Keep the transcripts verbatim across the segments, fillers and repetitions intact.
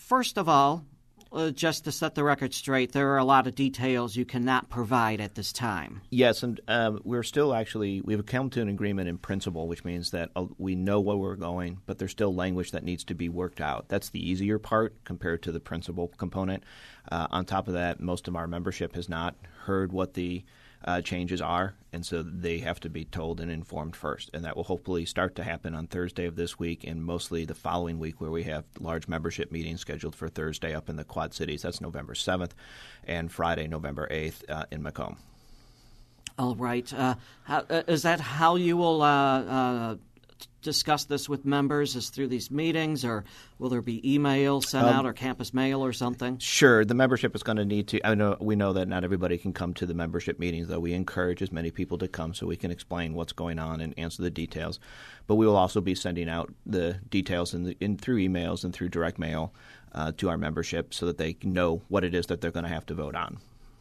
first of all, uh, just to set the record straight, there are a lot of details you cannot provide at this time. Yes, and um, we're still actually – we've come to an agreement in principle, which means that uh, we know where we're going, but there's still language that needs to be worked out. That's the easier part compared to the principle component. Uh, on top of that, most of our membership has not heard what the – Uh, changes are, and so they have to be told and informed first. And that will hopefully start to happen on Thursday of this week and mostly the following week, where we have large membership meetings scheduled for Thursday up in the Quad Cities. That's November seventh, and Friday, November eighth uh, in Macomb. All right. Uh, how, uh, is that how you will uh, uh, discuss this with members, is through these meetings, or will there be email sent um, out or campus mail or something? Sure. The membership is going to need to – I know we know that not everybody can come to the membership meetings, though we encourage as many people to come so we can explain what's going on and answer the details. But we will also be sending out the details in, the, in through emails and through direct mail uh, to our membership so that they know what it is that they're going to have to vote on.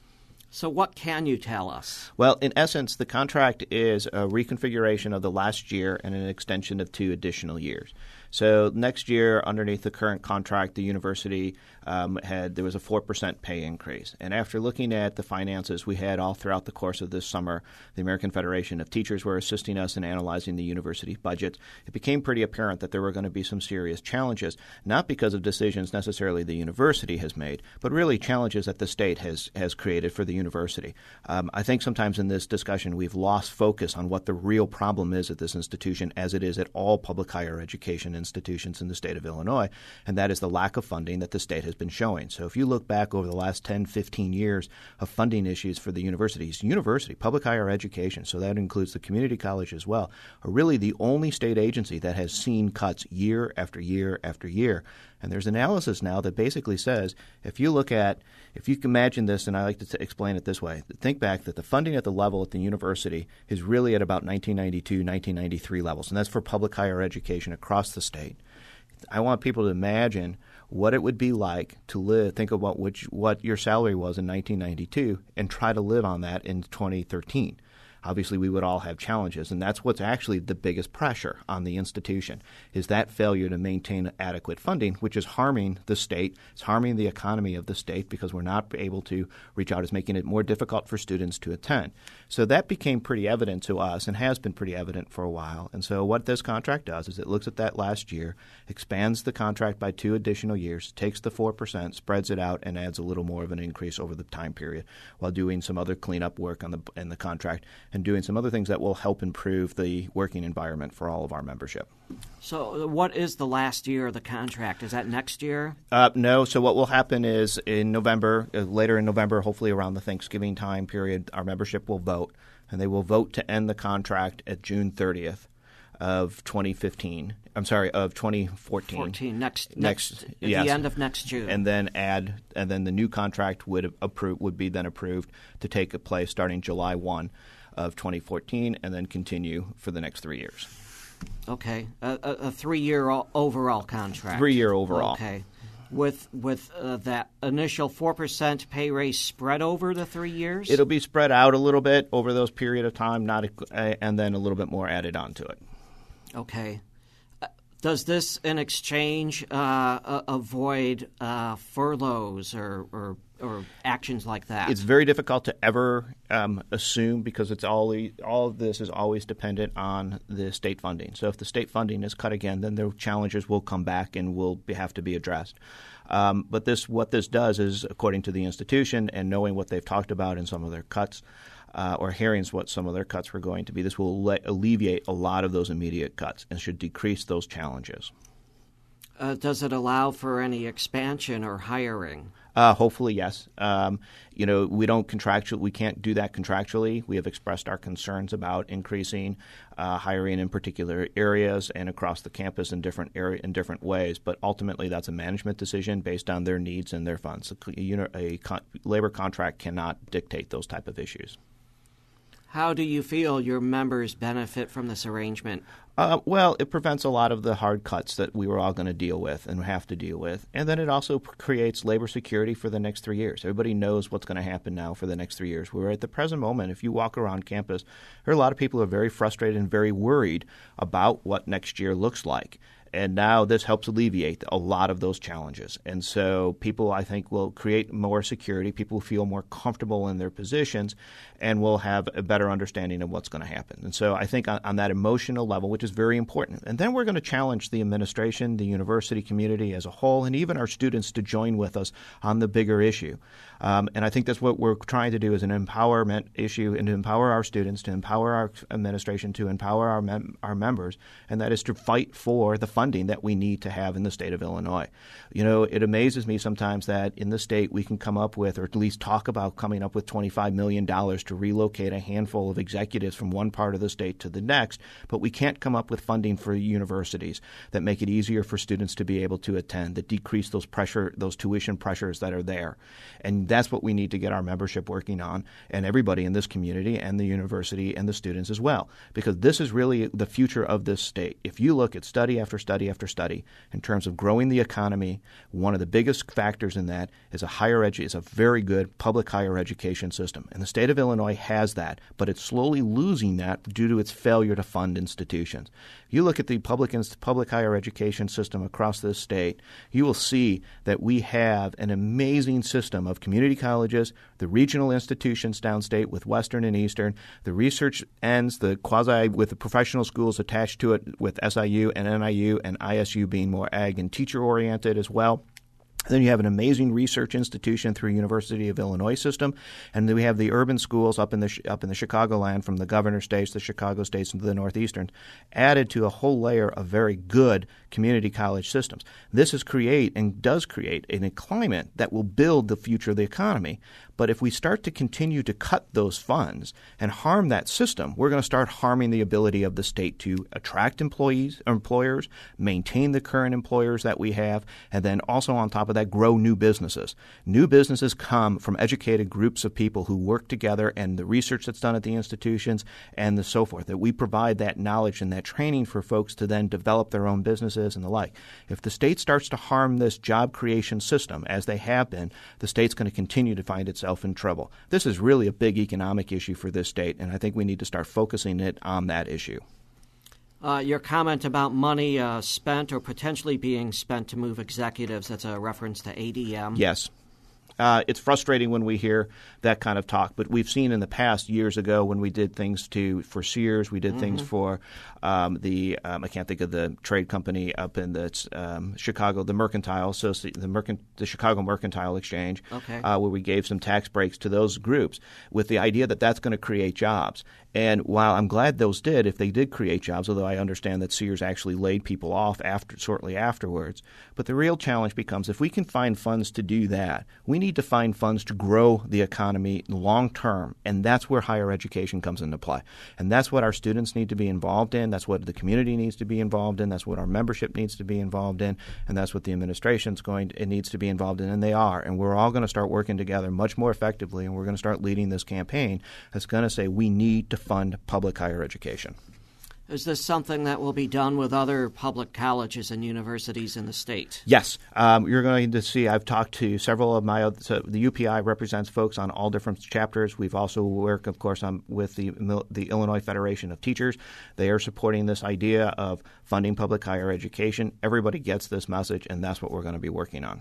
So what can you tell us? Well, in essence, the contract is a reconfiguration of the last year and an extension of two additional years. So next year, underneath the current contract, the university um, had there was a four percent pay increase. And after looking at the finances we had all throughout the course of this summer, the American Federation of Teachers were assisting us in analyzing the university budget. It became pretty apparent that there were going to be some serious challenges, not because of decisions necessarily the university has made, but really challenges that the state has, has created for the university. Um, I think sometimes in this discussion we've lost focus on what the real problem is at this institution, as it is at all public higher education institutions in the state of Illinois, and that is the lack of funding that the state has been showing. So if you look back over the last ten, fifteen years of funding issues for the universities, university, public higher education, so that includes the community college as well, are really the only state agency that has seen cuts year after year after year. And there's analysis now that basically says, if you look at, if you can imagine this, and I like to t- explain it this way, think back that the funding at the level at the university is really at about nineteen ninety-two, nineteen ninety-three levels, and that's for public higher education across the state. I want people to imagine what it would be like to live, think about which, what your salary was in nineteen ninety-two and try to live on that in twenty thirteen. Obviously, we would all have challenges, and that's what's actually the biggest pressure on the institution, is that failure to maintain adequate funding, which is harming the state. It's harming the economy of the state because we're not able to reach out. It's making it more difficult for students to attend. So that became pretty evident to us and has been pretty evident for a while. And so what this contract does is it looks at that last year, expands the contract by two additional years, takes the four percent, spreads it out, and adds a little more of an increase over the time period while doing some other cleanup work on the in the contract and doing some other things that will help improve the working environment for all of our membership. So what is the last year of the contract? Is that next year? Uh, no. So what will happen is in November, uh, later in November, hopefully around the Thanksgiving time period, our membership will vote, and they will vote to end the contract at June thirtieth of twenty fifteen. I'm sorry, of twenty fourteen. fourteen, next, next, next at yes. the end of next June. And then add, and then the new contract would approve, would be then approved to take place starting July first of twenty fourteen, and then continue for the next three years. Okay, a, a, a three-year o- overall contract. Three-year overall. Okay, with with uh, that initial four percent pay raise spread over the three years. It'll be spread out a little bit over those period of time, not uh, and then a little bit more added onto it. Okay. Uh, does this, in exchange, uh, uh, avoid uh, furloughs or, or or actions like that? It's very difficult to ever um, assume because it's all all of this is always dependent on the state funding. So if the state funding is cut again, then the challenges will come back and will be, have to be addressed. Um, but this, what this does is, according to the institution and knowing what they've talked about in some of their cuts, uh, or hearing what some of their cuts were going to be, this will le- alleviate a lot of those immediate cuts and should decrease those challenges. Uh, does it allow for any expansion or hiring? Uh, hopefully, yes. Um, you know, we don't contractual. We can't do that contractually. We have expressed our concerns about increasing uh, hiring in particular areas and across the campus in different area in different ways. But ultimately, that's a management decision based on their needs and their funds. A, you know, a con- labor contract cannot dictate those type of issues. How do you feel your members benefit from this arrangement? Uh, well, it prevents a lot of the hard cuts that we were all going to deal with and have to deal with. And then it also p- creates labor security for the next three years. Everybody knows what's going to happen now for the next three years. We're at the present moment, if you walk around campus, there are a lot of people who are very frustrated and very worried about what next year looks like. And now this helps alleviate a lot of those challenges. And so people, I think, will create more security. People feel more comfortable in their positions and will have a better understanding of what's going to happen. And so I think on, on that emotional level, which is very important. And then we're going to challenge the administration, the university community as a whole, and even our students to join with us on the bigger issue. Um, and I think that's what we're trying to do is an empowerment issue and to empower our students, to empower our administration, to empower our mem- our members, and that is to fight for the funding that we need to have in the state of Illinois. You know, it amazes me sometimes that in the state we can come up with, or at least talk about coming up with twenty-five million dollars to relocate a handful of executives from one part of the state to the next, but we can't come up with funding for universities that make it easier for students to be able to attend, that decrease those pressure, those tuition pressures that are there. And that's what we need to get our membership working on, and everybody in this community and the university and the students as well, because this is really the future of this state. If you look at study after study after study in terms of growing the economy, one of the biggest factors in that is a higher edu- is a very good public higher education system. And the state of Illinois has that, but it's slowly losing that due to its failure to fund institutions. You look at the public public higher education system across this state, you will see that we have an amazing system of community colleges, the regional institutions downstate with Western and Eastern, the research ends, the quasi with the professional schools attached to it with S I U and N I U and I S U being more ag and teacher oriented as well. Then you have an amazing research institution through University of Illinois system, and then we have the urban schools up in the up in the Chicagoland from the Governor States, the Chicago States, and the Northeastern, added to a whole layer of very good community college systems. This is create and does create a climate that will build the future of the economy. But if we start to continue to cut those funds and harm that system, we're going to start harming the ability of the state to attract employees, or employers, maintain the current employers that we have, and then also on top of that, grow new businesses. New businesses come from educated groups of people who work together, and the research that's done at the institutions and the so forth, that we provide that knowledge and that training for folks to then develop their own businesses and the like. If the state starts to harm this job creation system, as they have been, the state's going to continue to find itself in trouble. This is really a big economic issue for this state, and I think we need to start focusing it on that issue. Uh, your comment about money uh, spent or potentially being spent to move executives, that's a reference to A D M. Yes. Uh, it's frustrating when we hear that kind of talk, but we've seen in the past years ago when we did things to for Sears, we did mm-hmm. things for um, the um, I can't think of the trade company up in the um, Chicago, the Mercantile, so the Mercant, the Chicago Mercantile Exchange, okay. uh, where we gave some tax breaks to those groups with the idea that that's going to create jobs. And while I'm glad those did, if they did create jobs, although I understand that Sears actually laid people off after shortly afterwards, but the real challenge becomes if we can find funds to do that, we need to find funds to grow the economy long term, and that's where higher education comes into play. And that's what our students need to be involved in, that's what the community needs to be involved in, that's what our membership needs to be involved in, and that's what the administration's going to, it needs to be involved in, and they are. And we're all going to start working together much more effectively, and we're going to start leading this campaign that's going to say we need to fund public higher education. Is this something that will be done with other public colleges and universities in the state? Yes. Um, you're going to see, I've talked to several of my, so the U P I represents folks on all different chapters. We've also worked, of course, on, with the, the Illinois Federation of Teachers. They are supporting this idea of funding public higher education. Everybody gets this message, and that's what we're going to be working on.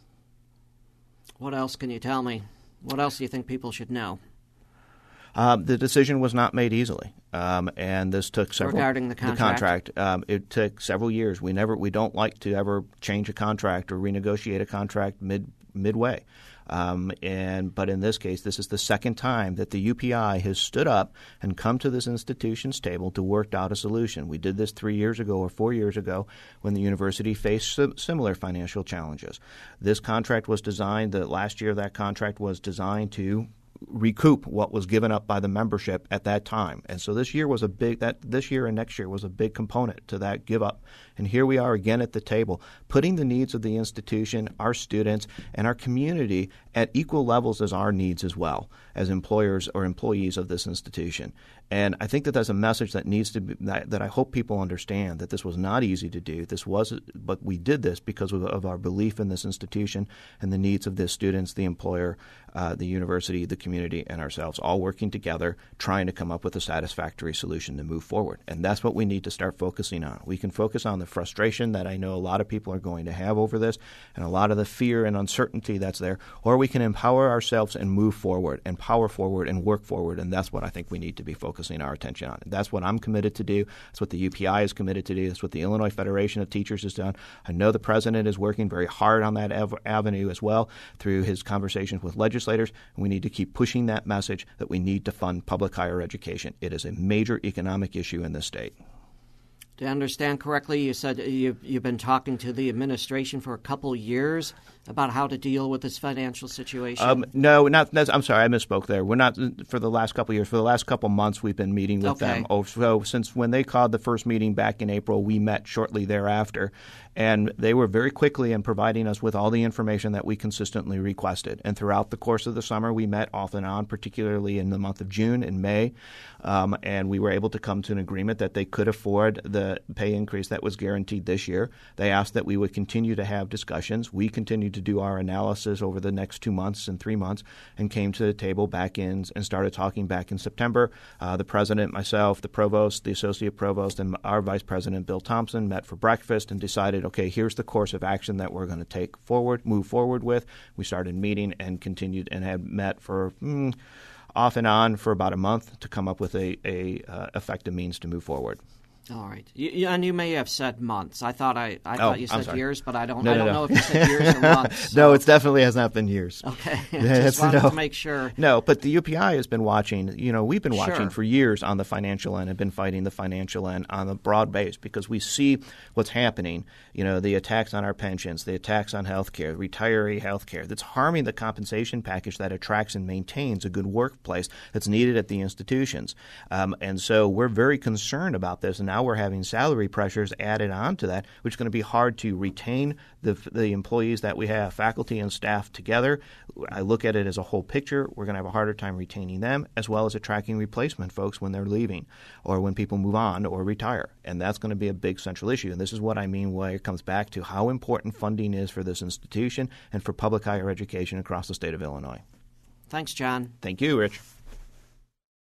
What else can you tell me? What else do you think people should know? Um, the decision was not made easily, um, and this took several. Regarding the contract, the contract, um, it took several years. We never, we don't like to ever change a contract or renegotiate a contract mid midway. Um, and but in this case, this is the second time that the U P I has stood up and come to this institution's table to work out a solution. We did this three years ago or four years ago when the university faced sim- similar financial challenges. This contract was designed. The last year of that contract was designed to recoup what was given up by the membership at that time. And so this year was a big that this year and next year was a big component to that give up. And here we are again at the table, putting the needs of the institution, our students, and our community at equal levels as our needs as well as employers or employees of this institution. And I think that that's a message that needs to be that, that I hope people understand, that this was not easy to do. This was, but we did this because of, of our belief in this institution and the needs of the students, the employer, uh, the university, the community, and ourselves, all working together, trying to come up with a satisfactory solution to move forward. And that's what we need to start focusing on. We can focus on the frustration that I know a lot of people are going to have over this, and a lot of the fear and uncertainty that's there, or we can empower ourselves and move forward and power forward and work forward. And that's what I think we need to be focusing our attention on. That's what I'm committed to do. That's what the U P I is committed to do. That's what the Illinois Federation of Teachers has done. I know the president is working very hard on that av- avenue as well through his conversations with legislators. And we need to keep pushing that message that we need to fund public higher education. It is a major economic issue in this state. Do I understand correctly, you said you've, you've been talking to the administration for a couple years about how to deal with this financial situation? Um, no, not. I'm sorry, I misspoke there. We're not for the last couple of years. For the last couple of months, we've been meeting with okay. them. Oh, so since when they called the first meeting back in April, we met shortly thereafter, and they were very quickly in providing us with all the information that we consistently requested. And throughout the course of the summer, we met off and on, particularly in the month of June and May, um, and we were able to come to an agreement that they could afford the pay increase that was guaranteed this year. They asked that we would continue to have discussions. We continued to do our analysis over the next two months and three months and came to the table back in and started talking back in September. Uh, the president, myself, the provost, the associate provost, and our vice president, Bill Thompson, met for breakfast and decided, okay, here's the course of action that we're going to take forward, move forward with. We started meeting and continued and had met for mm, off and on for about a month to come up with a, a uh, effective means to move forward. All right, you, you, and you may have said months. I thought I, I oh, thought you I'm said sorry. years, but I don't. No, I no, don't no. know if you said years or months. So. No, it definitely has not been years. Okay, Yes, just wanted no. to make sure. No, but the U P I has been watching. You know, we've been watching Sure. for years on the financial end, have been fighting the financial end on a broad base because we see what's happening. You know, the attacks on our pensions, the attacks on health care, retiree health care, that's harming the compensation package that attracts and maintains a good workplace that's needed at the institutions. Um, and so we're very concerned about this, and now we're having salary pressures added on to that, which is going to be hard to retain the the employees that we have, faculty and staff together. I look at it as a whole picture. We're going to have a harder time retaining them as well as attracting replacement folks when they're leaving or when people move on or retire. And that's going to be a big central issue. And this is what I mean why it comes back to how important funding is for this institution and for public higher education across the state of Illinois. Thanks, John. Thank you, Rich.